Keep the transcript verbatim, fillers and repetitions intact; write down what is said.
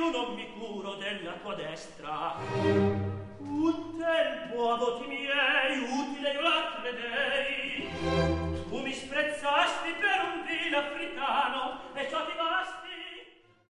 io non mi curo della tua destra. Un tempo a voti miei utile